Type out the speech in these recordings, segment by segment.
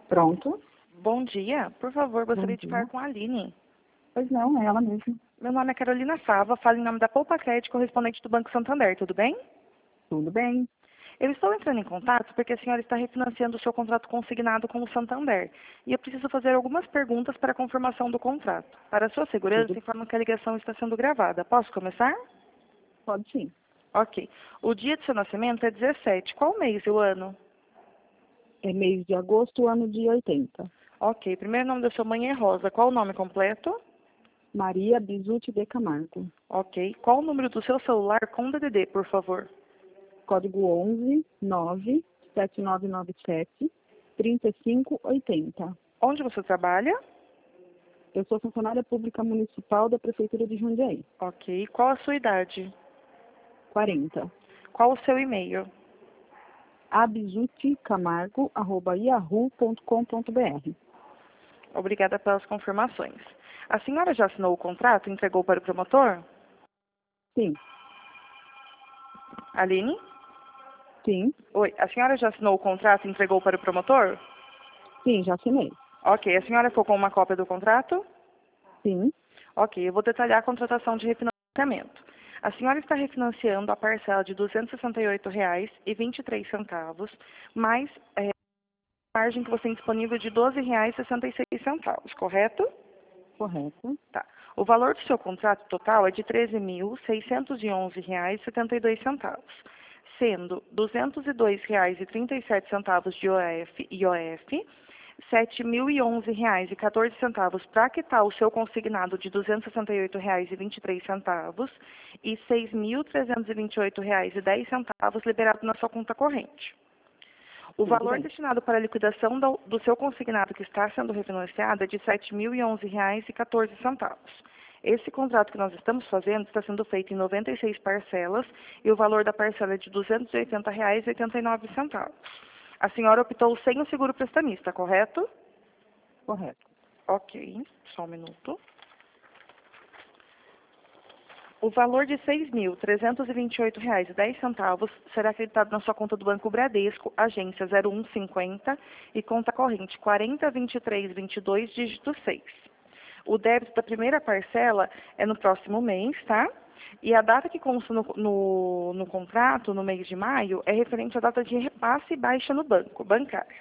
Pronto. Bom dia. Por favor, gostaria de falar dia. com a Aline. Pois não, é ela mesma. Meu nome é Carolina Fava, falo em nome da Poupa Crédito, correspondente do Banco Santander, tudo bem? Tudo bem? Eu estou entrando em contato porque a senhora está refinanciando o seu contrato consignado com o Santander. E eu preciso fazer algumas perguntas para a confirmação do contrato. Para a sua segurança, Tudo. informo que a ligação está sendo gravada. Posso começar? Pode sim. Ok. O dia de seu nascimento é 17. Qual mês e o ano? É mês de agosto, ano de 80. Ok. Primeiro nome da sua mãe é Rosa. Qual o nome completo? Maria Bizuti de Camargo. Ok. Qual o número do seu celular com DDD, por favor? Código 11 9 7997 3580. Onde você trabalha? Eu sou funcionária pública municipal da Prefeitura de Jundiaí. Ok. Qual a sua idade? 40. Qual o seu e-mail? abzuticamargo@yahoo.com.br. Obrigada pelas confirmações. A senhora já assinou o contrato e entregou para o promotor? Sim. Aline? Sim. Oi. A senhora já assinou o contrato e entregou para o promotor? Sim, já assinei. Ok. A senhora ficou com uma cópia do contrato? Sim. Ok. Eu vou detalhar a contratação de refinanciamento. A senhora está refinanciando a parcela de R$ 268,23, mais a margem que você tem disponível de R$ 12,66, correto? Correto. Tá. O valor do seu contrato total é de R$ 13.611,72, sendo R$ 202,37 de IOF, R$ 7.011,14 para quitar o seu consignado de R$ 268,23 e R$ 6.328,10 liberado na sua conta corrente. O Tudo valor bem. destinado para a liquidação do seu consignado que está sendo refinanciado é de R$ 7.011,14. Esse contrato que nós estamos fazendo está sendo feito em 96 parcelas e o valor da parcela é de R$ 280,89. A senhora optou sem o seguro prestamista, correto? Correto. Ok, só um minuto. O valor de R$ 6.328,10 será acreditado na sua conta do Banco Bradesco, agência 0150 e conta corrente 402322, dígito 6. O débito da primeira parcela é no próximo mês, tá? E a data que consta no contrato, no mês de maio, é referente à data de repasse e baixa no banco, bancário.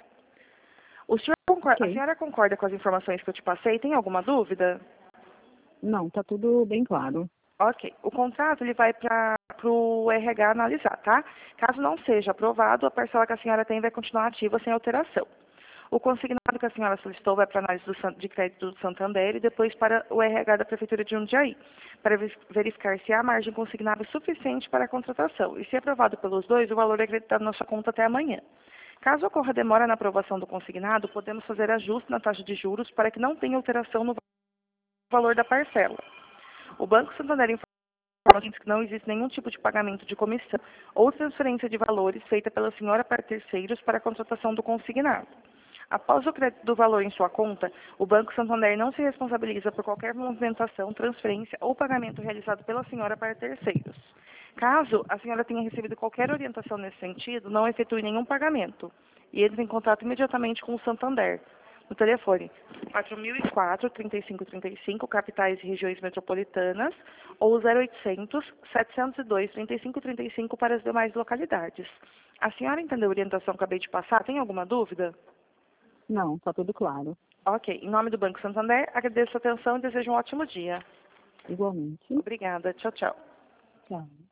A Ok. senhora concorda com as informações que eu te passei? Tem alguma dúvida? Não, tá tudo bem claro. Ok. O contrato ele vai para o RH analisar, tá? Caso não seja aprovado, a parcela que a senhora tem vai continuar ativa sem alteração. O consignado que a senhora solicitou vai para a análise de crédito do Santander e depois para o RH da Prefeitura de Jundiaí, para verificar se há margem consignada suficiente para a contratação. E se aprovado pelos dois, o valor é acreditado na sua conta até amanhã. Caso ocorra demora na aprovação do consignado, podemos fazer ajuste na taxa de juros para que não tenha alteração no valor da parcela. O Banco Santander informa que não existe nenhum tipo de pagamento de comissão ou transferência de valores feita pela senhora para terceiros para a contratação do consignado. Após o crédito do valor em sua conta, o Banco Santander não se responsabiliza por qualquer movimentação, transferência ou pagamento realizado pela senhora para terceiros. Caso a senhora tenha recebido qualquer orientação nesse sentido, não efetue nenhum pagamento e entre em contato imediatamente com o Santander no telefone 4004-3535, capitais e regiões metropolitanas, ou 0800-702-3535 para as demais localidades. A senhora entendeu a orientação que eu acabei de passar? Tem alguma dúvida? Não, tá tudo claro. Ok. Em nome do Banco Santander, agradeço a atenção e desejo um ótimo dia. Igualmente. Obrigada. Tchau, tchau. Tchau.